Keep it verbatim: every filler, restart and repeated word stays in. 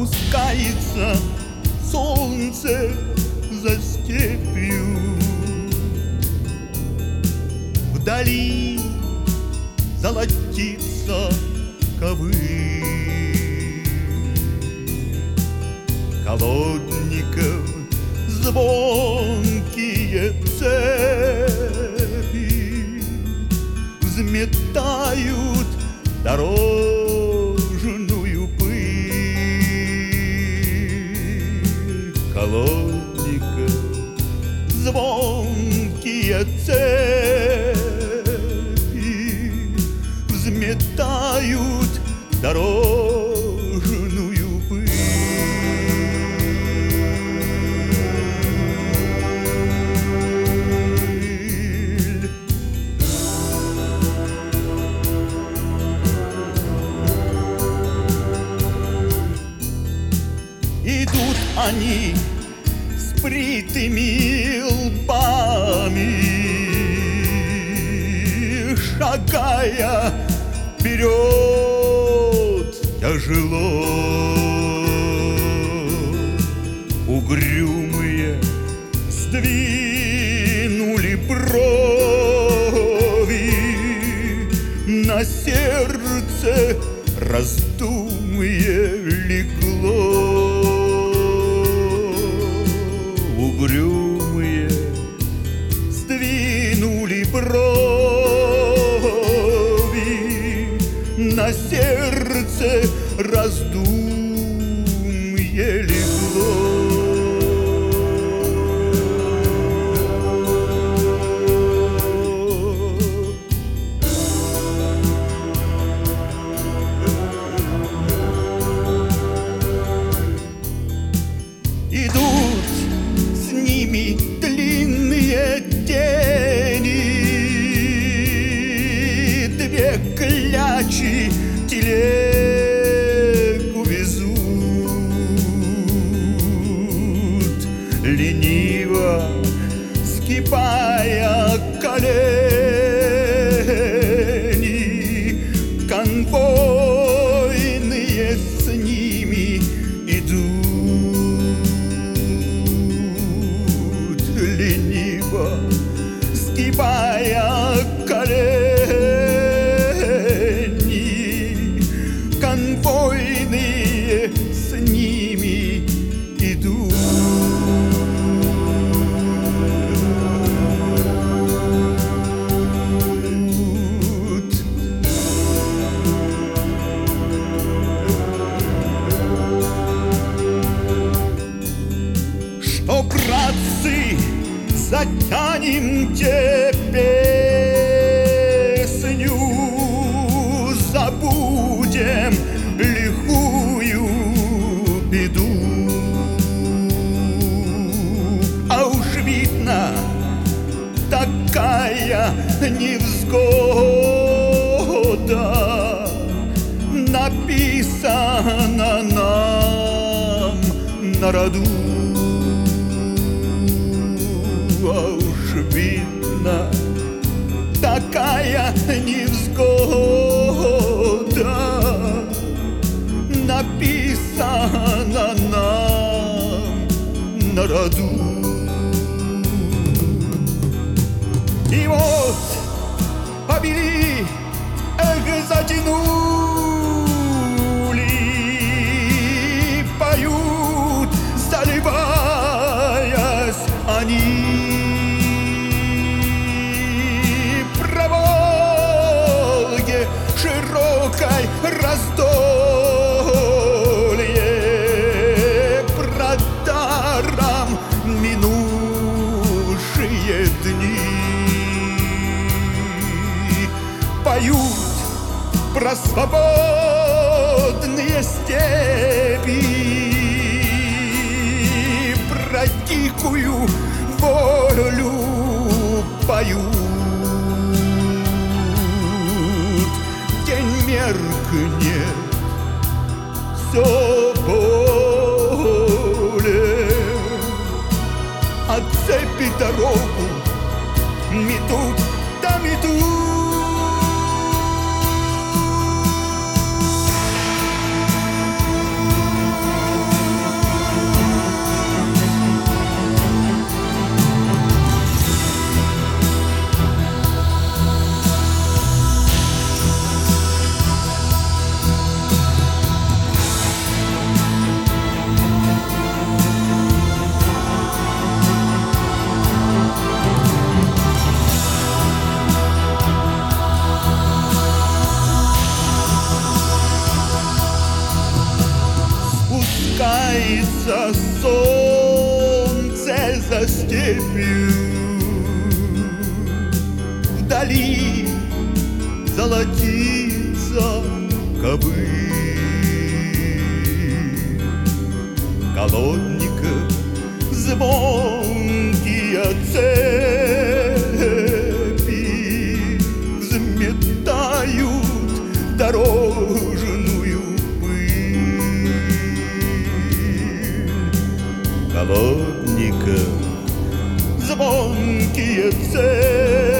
опускается солнце за степью. Вдали золотится ковыль колодников, звонкие цепи взметают дорожную пыль колодников, звонкие цепи взметают дорожную пыль. Идут они с бритыми лбами, шагая вперед тяжело. Угрюмые сдвинули брови, на сердце раздумье легло. Угрюмые сдвинули брови, на сердце раздумье легло. Идут с ними длинные тени, две клячи телегу везут, лениво сгибая колени, конвойные с ними идут. Лениво сгибая колени, конвойные с ними идут. Что, братцы, затянемте песню, забудем лихую беду. А уж видно, такая невзгода написана нам на роду. А уж видно, такая невзгода написана нам на роду. И вот побили, эх, затянули, поют, заливаясь они. Широкой раздолье продаром минувшие дни. Поют про свободные степи, про дикую волю поют. Меркнет все более, от цепи дорогу метут, да метут. Таится солнце за степью, вдали золотится ковыль колодников, звонкие цепи взметают дорожную пыль колодников, звонкие цепи